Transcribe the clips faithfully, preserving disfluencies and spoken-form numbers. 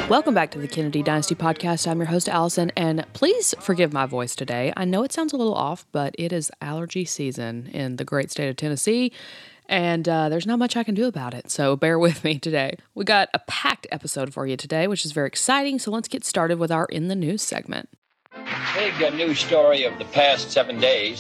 Welcome back to the Kennedy Dynasty Podcast. I'm your host, Allison, and please forgive my voice today. I know it sounds a little off, but it is allergy season in the great state of Tennessee, and uh, there's not much I can do about it, so bear with me today. We got a packed episode for you today, which is very exciting, so let's get started with our In the News segment. Big uh, news story of the past seven days.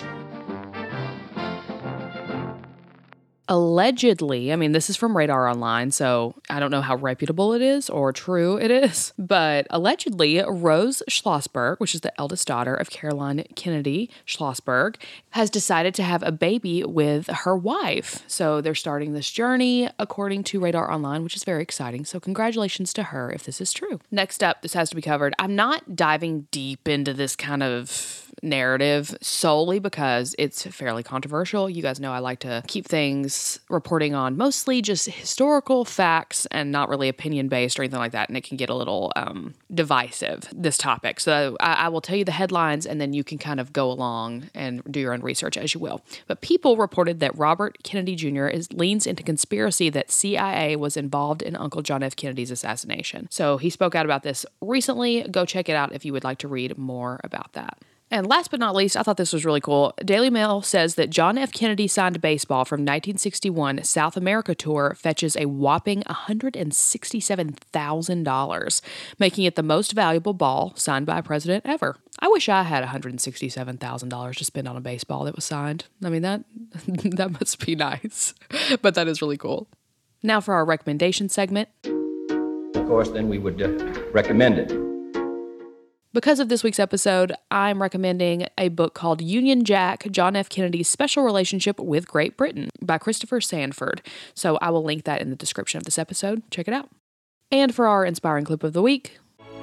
Allegedly, I mean, this is from Radar Online, so I don't know how reputable it is or true it is, but allegedly, Rose Schlossberg, which is the eldest daughter of Caroline Kennedy Schlossberg, has decided to have a baby with her wife. So they're starting this journey, according to Radar Online, which is very exciting. So congratulations to her if this is true. Next up, this has to be covered. I'm not diving deep into this kind of narrative solely because it's fairly controversial. You guys know I like to keep things reporting on mostly just historical facts and not really opinion-based or anything like that, and it can get a little um, divisive, this topic. So I, I will tell you the headlines, and then you can kind of go along and do your own research as you will. But People reported that Robert Kennedy Junior is, leans into conspiracy that C I A was involved in Uncle John F. Kennedy's assassination. So he spoke out about this recently. Go check it out if you would like to read more about that. And last but not least, I thought this was really cool. Daily Mail says that John F. Kennedy signed baseball from nineteen sixty-one South America tour fetches a whopping one hundred sixty-seven thousand dollars, making it the most valuable ball signed by a president ever. I wish I had one hundred sixty-seven thousand dollars to spend on a baseball that was signed. I mean, that that must be nice, but that is really cool. Now for our recommendation segment. Of course, then we would uh, recommend it. Because of this week's episode, I'm recommending a book called Union Jack, John F. Kennedy's Special Relationship with Great Britain by Christopher Sanford. So I will link that in the description of this episode. Check it out. And for our inspiring clip of the week.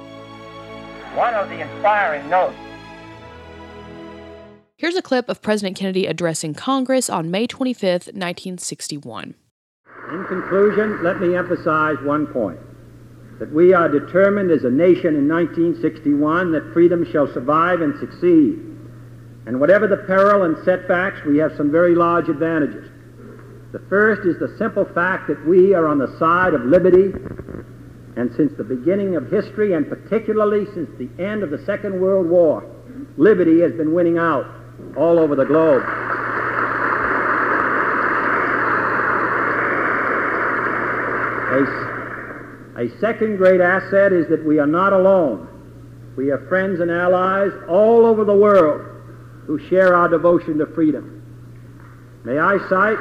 One of the inspiring notes. Here's a clip of President Kennedy addressing Congress on May twenty-fifth, nineteen sixty-one. In conclusion, let me emphasize one point. That we are determined as a nation in nineteen sixty-one that freedom shall survive and succeed. And whatever the peril and setbacks, we have some very large advantages. The first is the simple fact that we are on the side of liberty, and since the beginning of history, and particularly since the end of the Second World War, liberty has been winning out all over the globe. A A second great asset is that we are not alone. We have friends and allies all over the world who share our devotion to freedom. May I cite,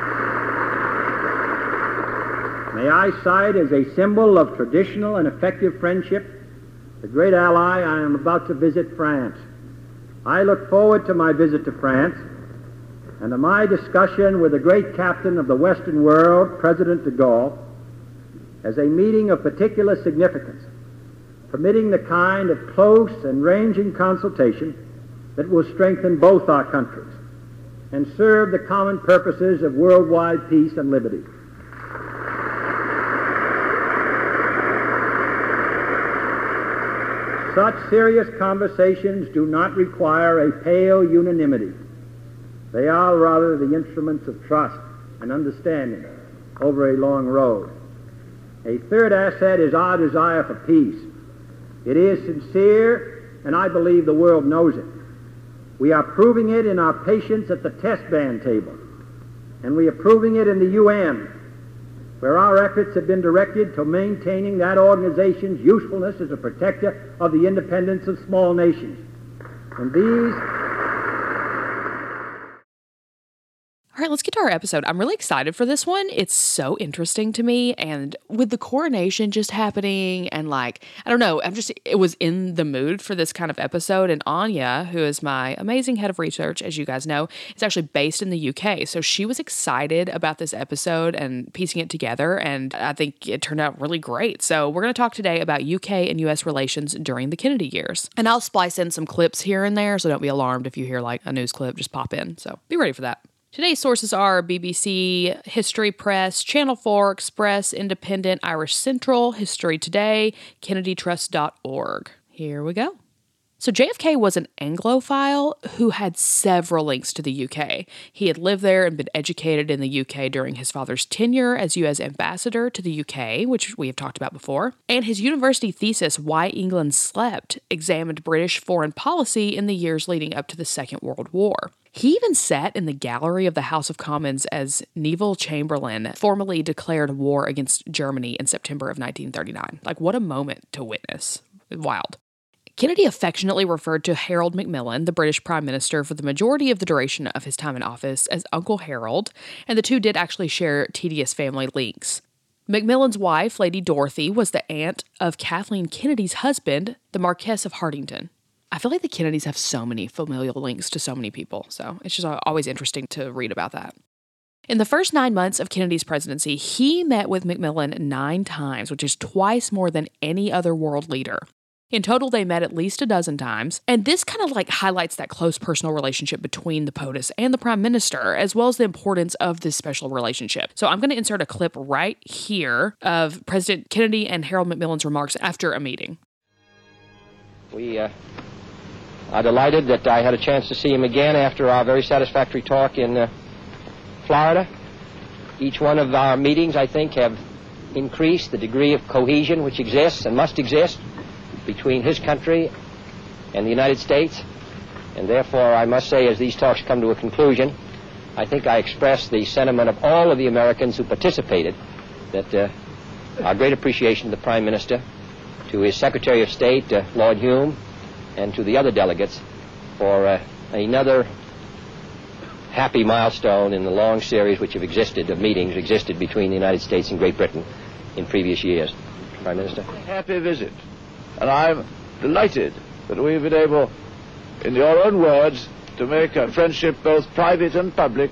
may I cite as a symbol of traditional and effective friendship the great ally I am about to visit, France. I look forward to my visit to France and to my discussion with the great captain of the Western world, President de Gaulle, as a meeting of particular significance, permitting the kind of close and ranging consultation that will strengthen both our countries and serve the common purposes of worldwide peace and liberty. Such serious conversations do not require a pale unanimity. They are rather the instruments of trust and understanding over a long road. A third asset is our desire for peace. It is sincere, and I believe the world knows it. We are proving it in our patience at the test ban table, and we are proving it in the U N, where our efforts have been directed to maintaining that organization's usefulness as a protector of the independence of small nations. And these... All right, let's get to our episode. I'm really excited for this one. It's so interesting to me. And with the coronation just happening and like, I don't know, I'm just, it was in the mood for this kind of episode. And Anya, who is my amazing head of research, as you guys know, is actually based in the U K. So she was excited about this episode and piecing it together. And I think it turned out really great. So we're going to talk today about U K and U S relations during the Kennedy years. And I'll splice in some clips here and there. So don't be alarmed if you hear like a news clip, just pop in. So be ready for that. Today's sources are B B C, History Press, Channel four, Express, Independent, Irish Central, History Today, Kennedy Trust dot org. Here we go. So J F K was an Anglophile who had several links to the U K. He had lived there and been educated in the U K during his father's tenure as U S ambassador to the U K, which we have talked about before. And his university thesis, Why England Slept, examined British foreign policy in the years leading up to the Second World War. He even sat in the gallery of the House of Commons as Neville Chamberlain formally declared war against Germany in September of nineteen thirty-nine. Like, what a moment to witness. Wild. Kennedy affectionately referred to Harold Macmillan, the British Prime Minister, for the majority of the duration of his time in office as Uncle Harold, and the two did actually share tedious family links. Macmillan's wife, Lady Dorothy, was the aunt of Kathleen Kennedy's husband, the Marquess of Hartington. I feel like the Kennedys have so many familial links to so many people, so it's just always interesting to read about that. In the first nine months of Kennedy's presidency, he met with Macmillan nine times, which is twice more than any other world leader. In total, they met at least a dozen times, and this kind of like highlights that close personal relationship between the POTUS and the Prime Minister, as well as the importance of this special relationship. So I'm going to insert a clip right here of President Kennedy and Harold Macmillan's remarks after a meeting. We uh, are delighted that I had a chance to see him again after our very satisfactory talk in uh, Florida. Each one of our meetings, I think, have increased the degree of cohesion which exists and must exist between his country and the United States, and therefore I must say, as these talks come to a conclusion, I think I express the sentiment of all of the Americans who participated, that uh, our great appreciation to the Prime Minister, to his Secretary of State, uh, Lord Hume, and to the other delegates for uh, another happy milestone in the long series which have existed, of meetings existed between the United States and Great Britain in previous years. Prime Minister. Happy visit. And I'm delighted that we've been able, in your own words, to make a friendship both private and public,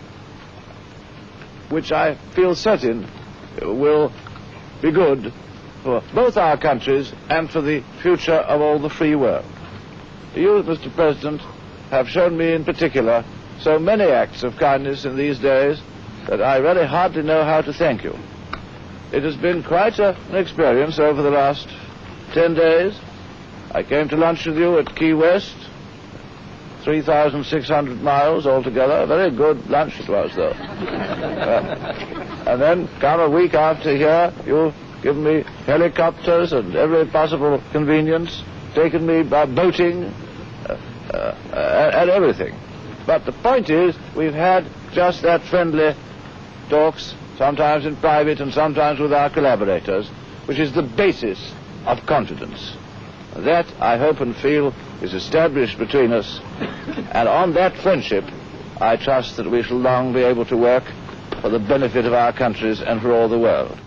which I feel certain will be good for both our countries and for the future of all the free world. You, Mister President, have shown me in particular so many acts of kindness in these days that I really hardly know how to thank you. It has been quite a, an experience over the last ten days. I came to lunch with you at Key West, three thousand six hundred miles altogether. A very good lunch it was, though. uh, and then, come a week after here, you've given me helicopters and every possible convenience, taken me by boating, uh, uh, and everything. But the point is, we've had just that friendly talks, sometimes in private and sometimes with our collaborators, which is the basis of confidence. That, I hope and feel, is established between us, and on that friendship, I trust that we shall long be able to work for the benefit of our countries and for all the world.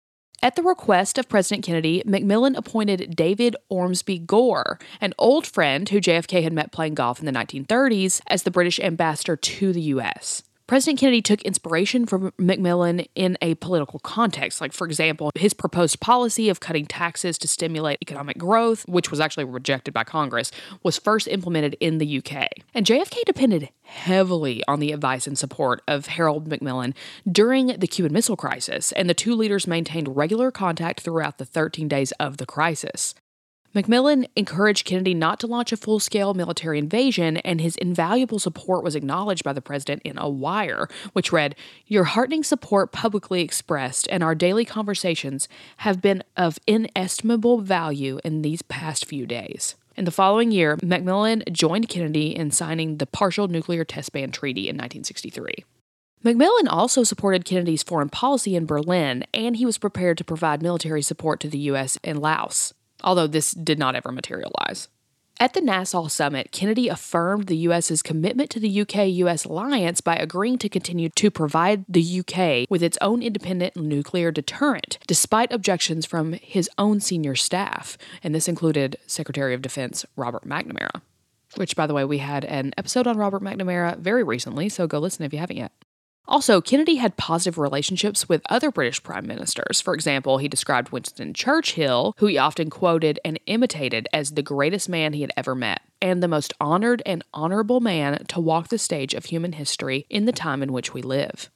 At the request of President Kennedy, Macmillan appointed David Ormsby Gore, an old friend who J F K had met playing golf in the nineteen thirties, as the British ambassador to the U S President Kennedy took inspiration from Macmillan in a political context, like, for example, his proposed policy of cutting taxes to stimulate economic growth, which was actually rejected by Congress, was first implemented in the U K. And J F K depended heavily on the advice and support of Harold Macmillan during the Cuban Missile Crisis, and the two leaders maintained regular contact throughout the thirteen days of the crisis. Macmillan encouraged Kennedy not to launch a full-scale military invasion, and his invaluable support was acknowledged by the president in a wire, which read, "Your heartening support publicly expressed and our daily conversations have been of inestimable value in these past few days." In the following year, Macmillan joined Kennedy in signing the Partial Nuclear Test Ban Treaty in nineteen sixty-three. Macmillan also supported Kennedy's foreign policy in Berlin, and he was prepared to provide military support to the U S in Laos, although this did not ever materialize. At the Nassau Summit, Kennedy affirmed the U S's commitment to the U K U S alliance by agreeing to continue to provide the U K with its own independent nuclear deterrent, despite objections from his own senior staff, and this included Secretary of Defense Robert McNamara, which, by the way, we had an episode on Robert McNamara very recently, so go listen if you haven't yet. Also, Kennedy had positive relationships with other British prime ministers. For example, he described Winston Churchill, who he often quoted and imitated as the greatest man he had ever met, and the most honored and honorable man to walk the stage of human history in the time in which we live.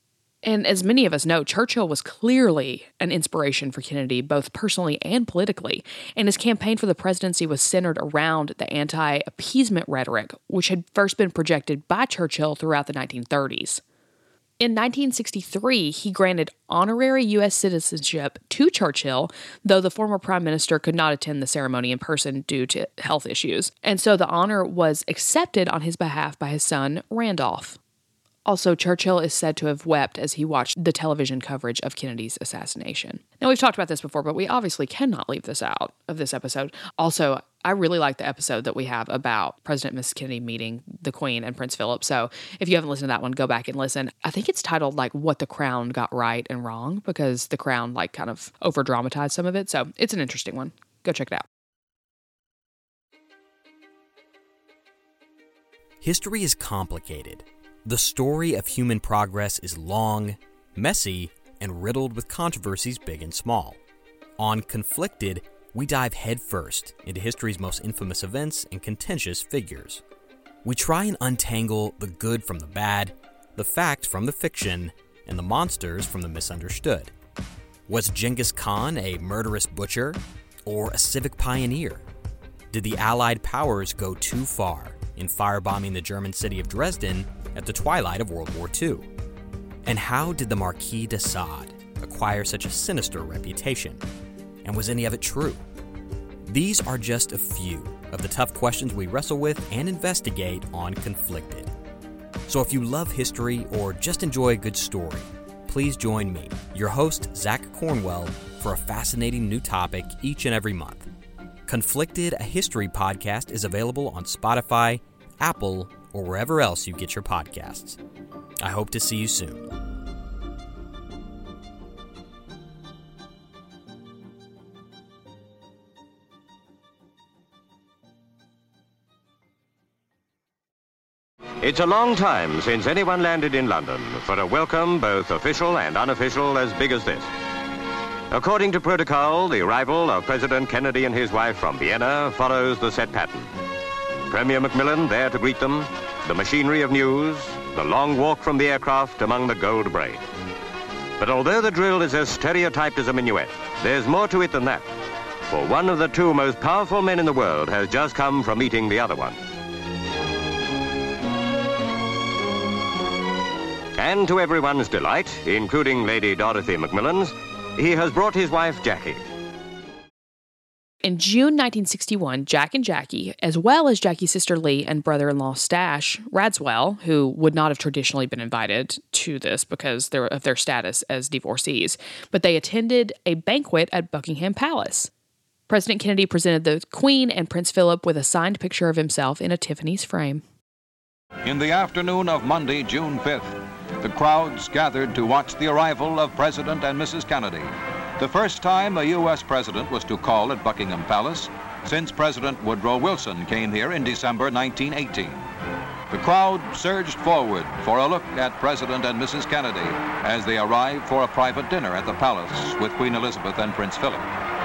And as many of us know, Churchill was clearly an inspiration for Kennedy, both personally and politically, and his campaign for the presidency was centered around the anti-appeasement rhetoric, which had first been projected by Churchill throughout the nineteen thirties. In nineteen sixty-three, he granted honorary U S citizenship to Churchill, though the former prime minister could not attend the ceremony in person due to health issues, and so the honor was accepted on his behalf by his son, Randolph. Also, Churchill is said to have wept as he watched the television coverage of Kennedy's assassination. Now, we've talked about this before, but we obviously cannot leave this out of this episode. Also, I really like the episode that we have about President and Missus Kennedy meeting the Queen and Prince Philip. So if you haven't listened to that one, go back and listen. I think it's titled, like, What the Crown Got Right and Wrong, because the Crown, like, kind of over-dramatized some of it. So it's an interesting one. Go check it out. History is complicated. The story of human progress is long, messy, and riddled with controversies big and small. On Conflicted, we dive headfirst into history's most infamous events and contentious figures. We try and untangle the good from the bad, the fact from the fiction, and the monsters from the misunderstood. Was Genghis Khan a murderous butcher or a civic pioneer? Did the Allied powers go too far in firebombing the German city of Dresden at the twilight of World War Two? And how did the Marquis de Sade acquire such a sinister reputation? And was any of it true? These are just a few of the tough questions we wrestle with and investigate on Conflicted. So if you love history or just enjoy a good story, please join me, your host, Zach Cornwell, for a fascinating new topic each and every month. Conflicted, a history podcast, is available on Spotify, Apple, or wherever else you get your podcasts. I hope to see you soon. It's a long time since anyone landed in London for a welcome, both official and unofficial, as big as this. According to protocol, the arrival of President Kennedy and his wife from Vienna follows the set pattern. Premier Macmillan there to greet them, the machinery of news, the long walk from the aircraft among the gold braid. But although the drill is as stereotyped as a minuet, there's more to it than that. For one of the two most powerful men in the world has just come from meeting the other one. And to everyone's delight, including Lady Dorothy Macmillan's, he has brought his wife, Jackie. In June nineteen sixty-one, Jack and Jackie, as well as Jackie's sister Lee and brother-in-law Stash Radswell, who would not have traditionally been invited to this because of their status as divorcees, but they attended a banquet at Buckingham Palace. President Kennedy presented the Queen and Prince Philip with a signed picture of himself in a Tiffany's frame. In the afternoon of Monday, June fifth, the crowds gathered to watch the arrival of President and Missus Kennedy. The first time a U S president was to call at Buckingham Palace since President Woodrow Wilson came here in December nineteen eighteen. The crowd surged forward for a look at President and Missus Kennedy as they arrived for a private dinner at the palace with Queen Elizabeth and Prince Philip.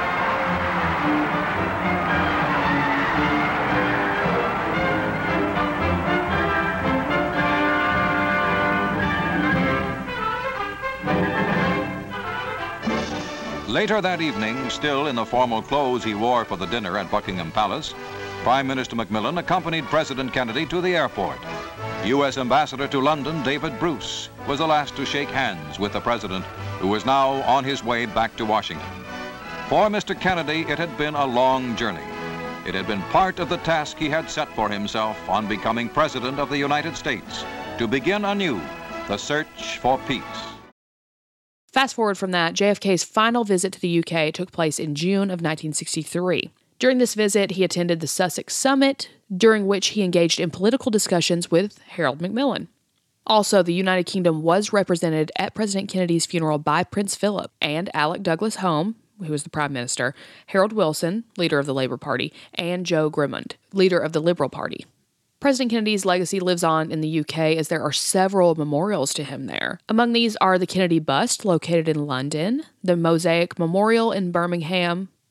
Later that evening, still in the formal clothes he wore for the dinner at Buckingham Palace, Prime Minister Macmillan accompanied President Kennedy to the airport. U S Ambassador to London, David Bruce, was the last to shake hands with the president, who was now on his way back to Washington. For Mister Kennedy, it had been a long journey. It had been part of the task he had set for himself on becoming President of the United States, to begin anew the search for peace. Fast forward from that, J F K's final visit to the U K took place in June of nineteen sixty-three. During this visit, he attended the Sussex Summit, during which he engaged in political discussions with Harold Macmillan. Also, the United Kingdom was represented at President Kennedy's funeral by Prince Philip and Alec Douglas Home, who was the Prime Minister, Harold Wilson, leader of the Labour Party, and Joe Grimond, leader of the Liberal Party. President Kennedy's legacy lives on in the U K as there are several memorials to him there. Among these are the Kennedy bust located in London, the Mosaic Memorial in Birmingham,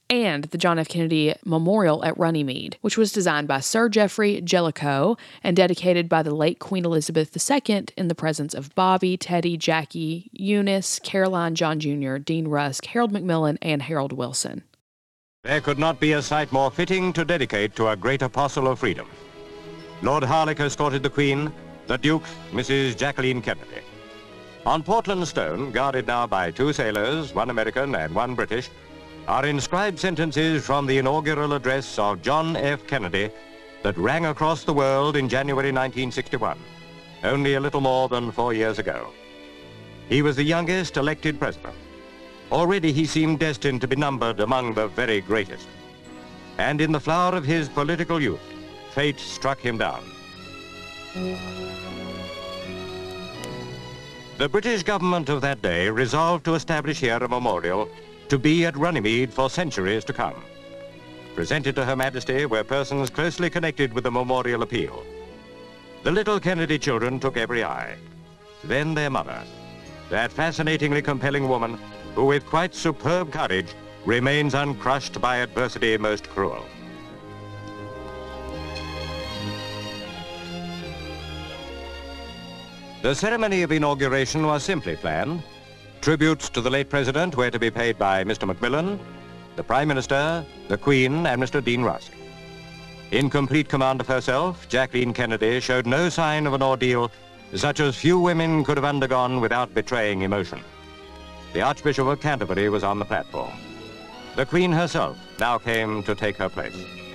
and the John F. Kennedy Memorial at Runnymede, which was designed by Sir Geoffrey Jellicoe and dedicated by the late Queen Elizabeth the Second in the presence of Bobby, Teddy, Jackie, Eunice, Caroline, John Junior, Dean Rusk, Harold Macmillan, and Harold Wilson. There could not be a site more fitting to dedicate to a great apostle of freedom. Lord Harlech escorted the Queen, the Duke, Missus Jacqueline Kennedy. On Portland stone, guarded now by two sailors, one American and one British, are inscribed sentences from the inaugural address of John F. Kennedy that rang across the world in January nineteen sixty-one, only a little more than four years ago. He was the youngest elected president. Already he seemed destined to be numbered among the very greatest. And in the flower of his political youth, fate struck him down. The British government of that day resolved to establish here a memorial to be at Runnymede for centuries to come. Presented to Her Majesty were persons closely connected with the memorial appeal. The little Kennedy children took every eye. Then their mother, that fascinatingly compelling woman who with quite superb courage remains uncrushed by adversity most cruel. The ceremony of inauguration was simply planned. Tributes to the late president were to be paid by Mister Macmillan, the Prime Minister, the Queen, and Mister Dean Rusk. In complete command of herself, Jacqueline Kennedy showed no sign of an ordeal such as few women could have undergone without betraying emotion. The Archbishop of Canterbury was on the platform. The Queen herself now came to take her place.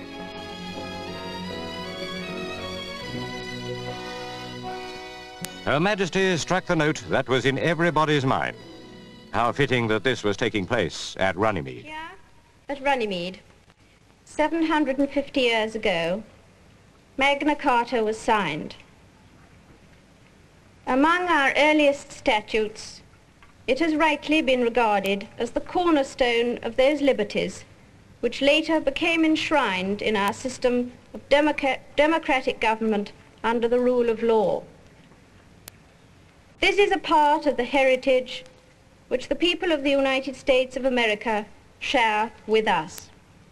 Her Majesty struck the note that was in everybody's mind. How fitting that this was taking place at Runnymede. Here, at Runnymede, seven hundred fifty years ago, Magna Carta was signed. Among our earliest statutes, it has rightly been regarded as the cornerstone of those liberties which later became enshrined in our system of democrat democratic government under the rule of law. This is a part of the heritage which the people of the United States of America share with us.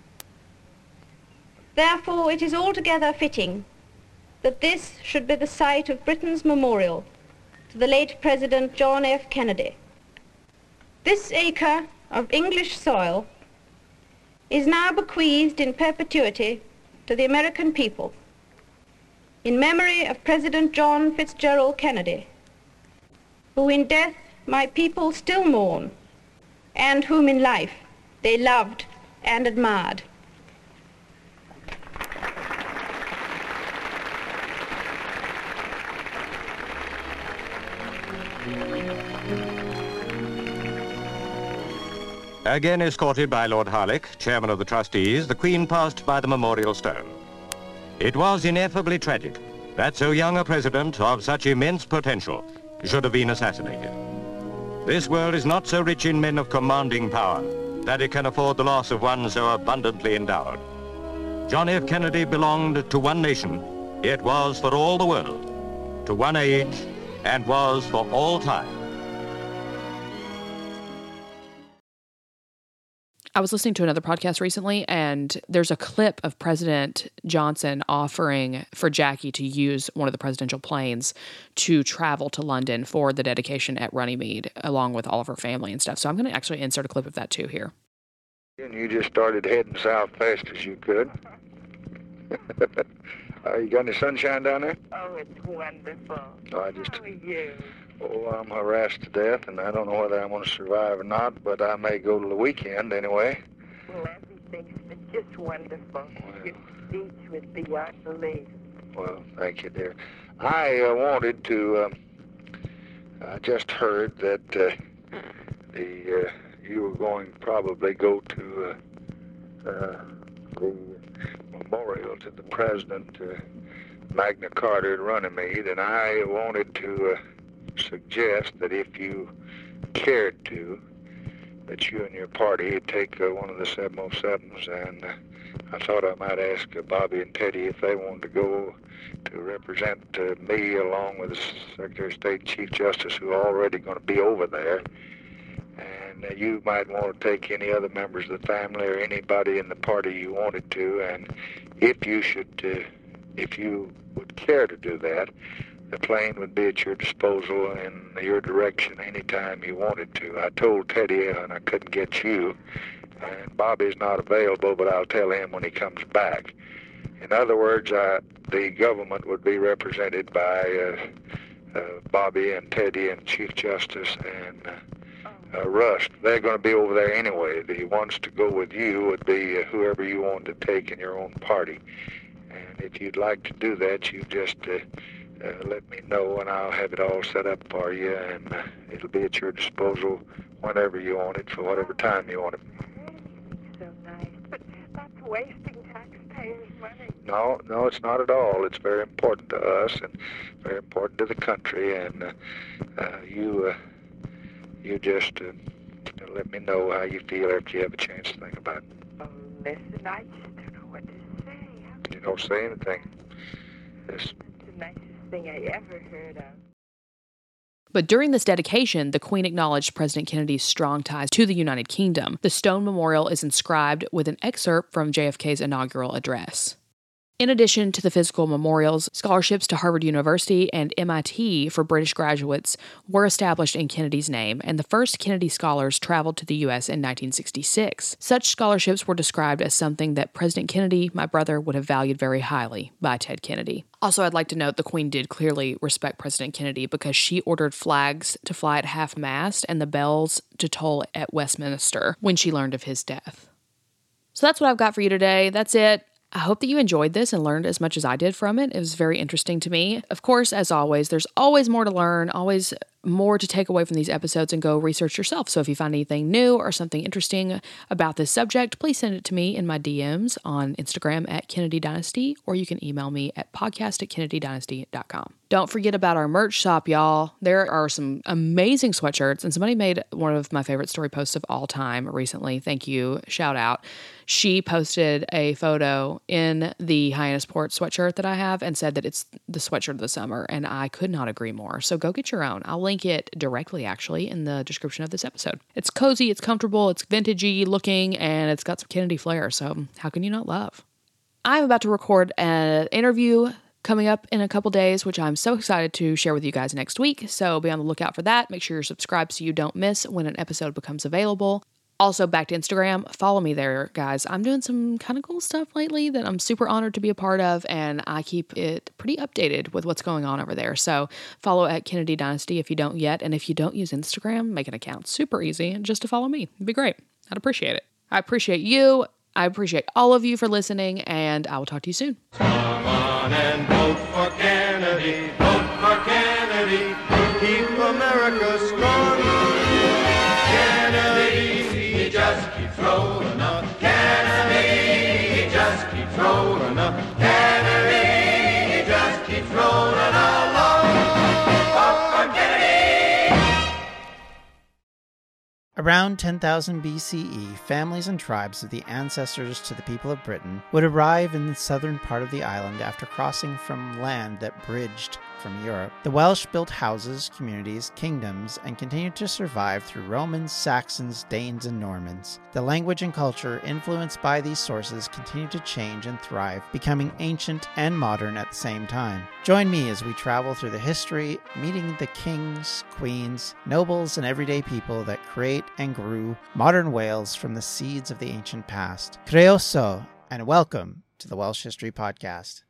Therefore, it is altogether fitting that this should be the site of Britain's memorial to the late President John F. Kennedy. This acre of English soil is now bequeathed in perpetuity to the American people in memory of President John Fitzgerald Kennedy, who in death my people still mourn, and whom in life they loved and admired. Again escorted by Lord Harlech, chairman of the trustees, the Queen passed by the memorial stone. It was ineffably tragic that so young a president of such immense potential should have been assassinated. This world is not so rich in men of commanding power that it can afford the loss of one so abundantly endowed. John F. Kennedy belonged to one nation, it was for all the world, to one age, and was for all time. I was listening to another podcast recently, and there's a clip of President Johnson offering for Jackie to use one of the presidential planes to travel to London for the dedication at Runnymede, along with all of her family and stuff. So I'm going to actually insert a clip of that too here. And you just started heading south fast as you could. uh, you got any sunshine down there? Oh, it's wonderful. Oh, I just, How are you? Oh, I'm harassed to death, and I don't know whether I'm going to survive or not, but I may go to the weekend anyway. Well, everything's been just wonderful. Well, your speech was beyond belief. Well, thank you, dear. I uh, wanted to, um, I just heard that uh, the uh, you were going to probably go to uh, uh, the memorial to the President, uh, Magna Carta at Runnymede, and I wanted to uh, suggest that if you cared to, that you and your party would take uh, one of the seven oh sevens, and uh, I thought I might ask uh, Bobby and Teddy if they wanted to go to represent uh, me along with the Secretary of State and Chief Justice, who are already going to be over there, and uh, you might want to take any other members of the family or anybody in the party you wanted to, and if you should, uh, if you would care to do that, the plane would be at your disposal in your direction anytime you wanted to. I told Teddy and I couldn't get you, and Bobby's not available, but I'll tell him when he comes back. In other words, uh, the government would be represented by uh, uh, Bobby and Teddy and Chief Justice and uh, uh, Rust. They're going to be over there anyway. The ones to go with you would be uh, whoever you wanted to take in your own party. And if you'd like to do that, you just uh, uh, let me know, and I'll have it all set up for you, and uh, it'll be at your disposal whenever you want it, for whatever time you want it. So nice, but that's wasting taxpayers' money. No, no, it's not at all. It's very important to us and very important to the country, and uh, uh, you uh, you just uh, let me know how you feel after you have a chance to think about it. Oh, listen, I just don't know what to say. You don't say anything. Just... It's the nicest thing I ever heard of. But during this dedication, the Queen acknowledged President Kennedy's strong ties to the United Kingdom. The stone memorial is inscribed with an excerpt from J F K's inaugural address. In addition to the physical memorials, scholarships to Harvard University and M I T for British graduates were established in Kennedy's name, and the first Kennedy Scholars traveled to the U S in nineteen sixty-six. Such scholarships were described as something that President Kennedy, my brother, would have valued very highly by Ted Kennedy. Also, I'd like to note the Queen did clearly respect President Kennedy because she ordered flags to fly at half-mast and the bells to toll at Westminster when she learned of his death. So that's what I've got for you today. That's it. I hope that you enjoyed this and learned as much as I did from it. It was very interesting to me. Of course, as always, there's always more to learn, always more to take away from these episodes and go research yourself. So if you find anything new or something interesting about this subject, please send it to me in my D Ms on Instagram at Kennedy Dynasty, or you can email me at podcast at kennedy dynasty dot com. Don't forget about our merch shop, y'all. There are some amazing sweatshirts, and somebody made one of my favorite story posts of all time recently. Thank you. Shout out. She posted a photo in the Hyannisport sweatshirt that I have and said that it's the sweatshirt of the summer, and I could not agree more. So go get your own. I'll link it directly, actually, in the description of this episode. It's cozy, it's comfortable, it's vintagey looking, and it's got some Kennedy flair, so how can you not love? I'm about to record an interview coming up in a couple days, which I'm so excited to share with you guys next week, so be on the lookout for that. Make sure you're subscribed so you don't miss when an episode becomes available. Also, back to Instagram, follow me there, guys. I'm doing some kind of cool stuff lately that I'm super honored to be a part of, and I keep it pretty updated with what's going on over there. So follow at Kennedy Dynasty if you don't yet, and if you don't use Instagram, make an account. Super easy, just to follow me. It'd be great. I'd appreciate it. I appreciate you. I appreciate all of you for listening, and I will talk to you soon. Come on and vote for Kennedy, vote for Kennedy, keep America strong. Kennedy, he just keeps rolling up. Kennedy, he just keeps rolling up. Kennedy, he just keeps rolling along. Vote for Kennedy. Around ten thousand B C E, families and tribes of the ancestors to the people of Britain would arrive in the southern part of the island after crossing from land that bridged from Europe. The Welsh built houses, communities, kingdoms, and continued to survive through Romans, Saxons, Danes, and Normans. The language and culture influenced by these sources continued to change and thrive, becoming ancient and modern at the same time. Join me as we travel through the history, meeting the kings, queens, nobles, and everyday people that create and grew modern Wales from the seeds of the ancient past. Croeso, and welcome to the Welsh History Podcast.